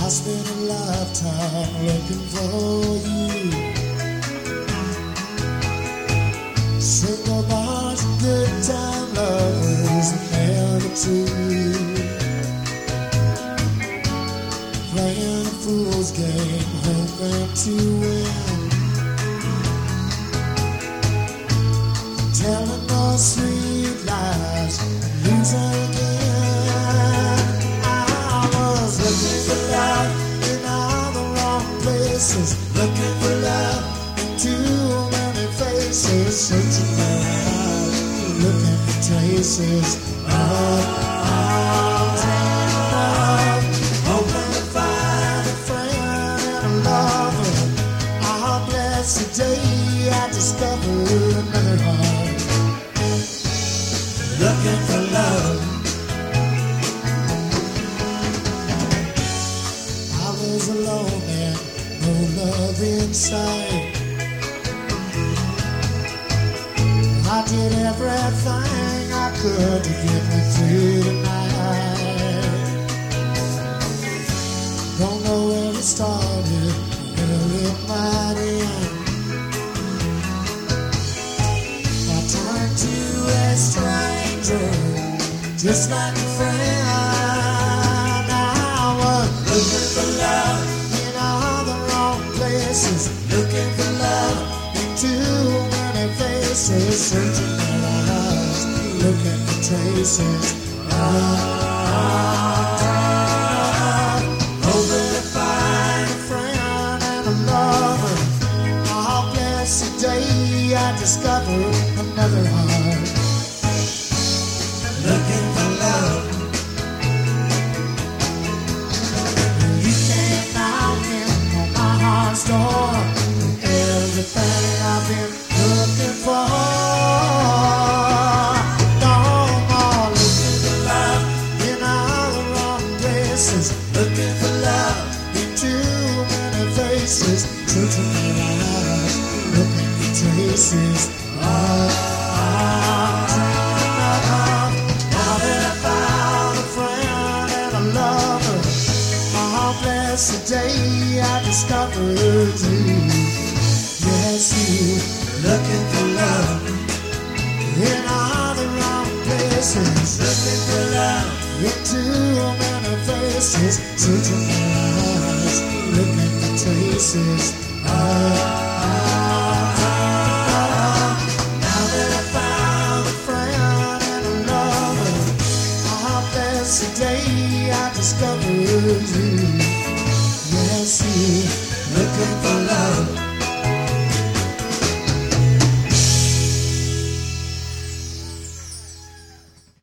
I spent a lifetime looking for you. Single bars and good time lovers never true. Playing a fool's game, hoping to win. Telling those sweet lies and losing again. I was looking for love in all the wrong places, looking for love in too many faces, searching around, looking for traces of love, hoping to find a friend and a lover. I'll bless the day I discovered another heart. Looking for love. I was alone and no love inside. I did everything I could to get me through the night. Don't know where it started, where it might end. I turned to a stranger, just like a friend. I was looking for love in all the wrong places, looking for love in too many faces, searching for eyes, looking for traces of love, hoping to find a friend and a lover. I'll bless the day I discover another heart. Looking for love. You came knocking on my heart's door. Everything I've been looking for. No more looking for love in all the wrong places, looking for love in too many faces, searching for eyes, looking for traces of love. Now that I found a friend and a lover, I'll bless the day I discovered you. Yes, you, looking for love in all the wrong places, looking for love in too many faces, searching for eyes, looking for traces of love. Now that I found a friend and a lover, I'll bless the day I discovered you. Yes, you, looking for